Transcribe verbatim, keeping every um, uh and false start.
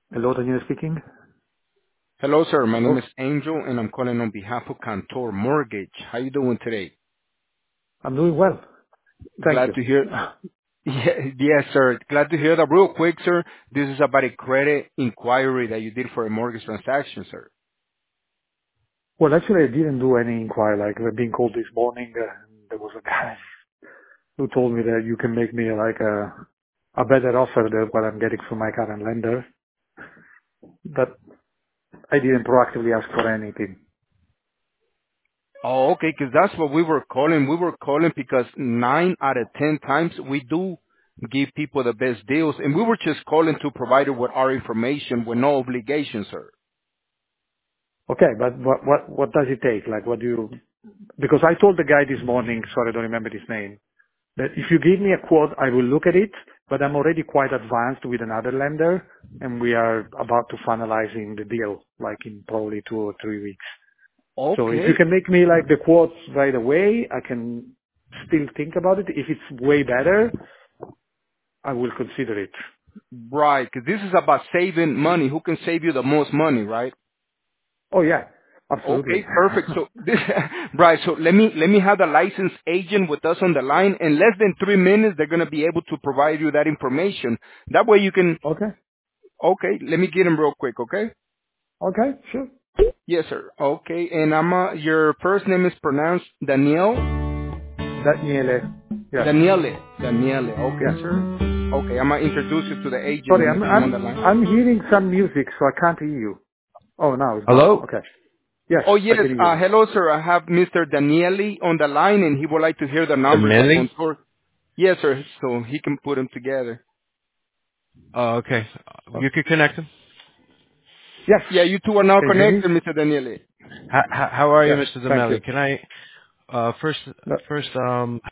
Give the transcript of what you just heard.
Hello, Daniel speaking. Hello, sir. My name Hello. is Angel, and I'm calling on behalf of Cantor Mortgage. How you doing today? I'm doing well. Thank Glad you. to hear. Yeah, yes, sir. Glad to hear that. Real quick, sir. This is about a credit inquiry that you did for a mortgage transaction, sir. Well, actually, I didn't do any inquiry. Like, I've been called this morning. Uh, there was a guy who told me that you can make me like a a better offer than what I'm getting from my current lender. But I didn't proactively ask for anything. Oh, okay, 'cause that's what we were calling. We were calling because nine out of ten times we do give people the best deals, and we were just calling to provide you with our information with no obligation, sir. Okay, but what what what does it take? Like, what do you? Because I told the guy this morning. Sorry, I don't remember his name. That if you give me a quote, I will look at it, but I'm already quite advanced with another lender, and we are about to finalizing the deal, like in probably two or three weeks. So if you Okay. can make me like the quotes right away, I can still think about it. If it's way better, I will consider it. Right, 'cause this is about saving money. Who can save you the most money, right? Oh yeah, absolutely. Okay, perfect. So this, right. So let me let me have the licensed agent with us on the line. In less than three minutes, they're going to be able to provide you that information. That way you can. Okay, Okay, let me get him real quick. Okay. okay, sure. Yes, sir. Okay, and I'm uh, your first name is pronounced Daniel. Daniele. Yes, Daniele. Daniele. Okay, yes. sir. Okay, I'm gonna introduce you to the agent Sorry, whenever I'm you want I'm the line. I'm hearing some music, so I can't hear you. Oh, now it's gone. Hello. Okay. Yes, Oh I yes. can hear you Uh, now. hello, sir. I have Mister Daniele on the line, and he would like to hear the The numbers of Millie? Contour. Yes, sir. So he can put them together. Oh, okay. You can connect them. Yes. Yeah, you two are now Can you hear me? connected, Mister Daniele. How, how how are you, Yes. mister Thank you. Zamelli? Can I uh, first No. Uh, first um